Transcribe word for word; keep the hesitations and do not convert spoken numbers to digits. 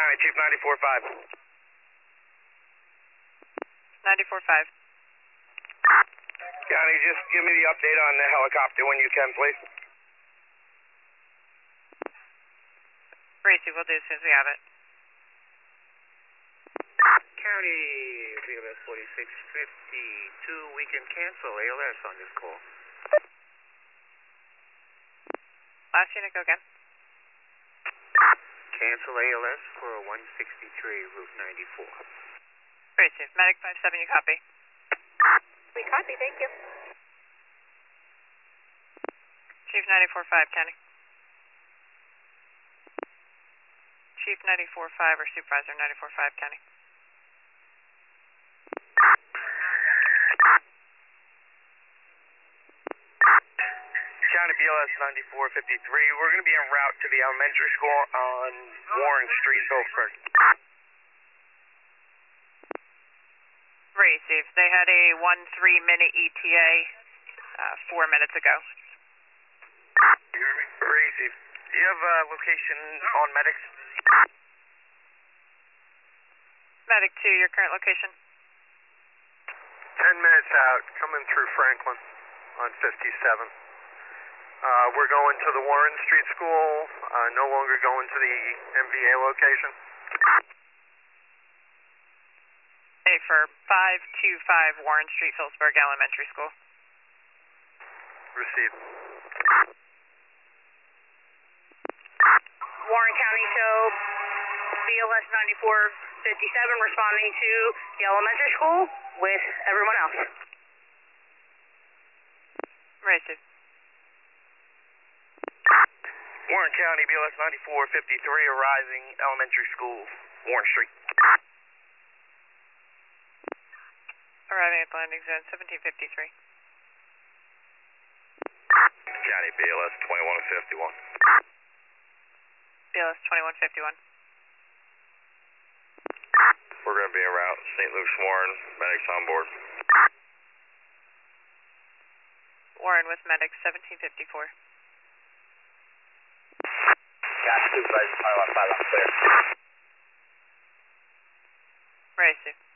County, Chief ninety-four five. ninety-four five. County, just give me the update on the helicopter when you can, please. Racy, we'll do as soon as we have it. County, B L S forty-six fifty-two, we can cancel A L S on this call. Last unit, go again. Cancel A L S for one sixty-three, Route ninety-four. Racy, Medic five seven, you copy? We copy, thank you. Chief ninety-four five, County. Chief ninety-four five or Supervisor ninety-four five, County. County, B L S ninety-four fifty-three. We're going to be en route to the elementary school on Warren Street, Phillipsburg. Racy, they had a one three minute E T A uh, four minutes ago. Racy, do you have a location on medics? Medic two, your current location? Ten minutes out, coming through Franklin on fifty-seven. Uh, we're going to the Warren Street School, uh, no longer going to the M V A location. Hey, for five two five Warren Street, Phillipsburg Elementary School. Received. Warren County, show B L S ninety-four fifty-seven responding to the elementary school with everyone else. Racy. Warren County, B L S ninety-four fifty-three, arriving elementary school, Warren Street. Arriving at landing zone seventeen fifty-three. County, B L S twenty-one fifty-one. B L S twenty-one fifty-one. We're going to be en route, Saint Luke's Warren, medics on board. Warren with medics seventeen fifty-four. Got supervisor, pilot, pilot, clear. Racy.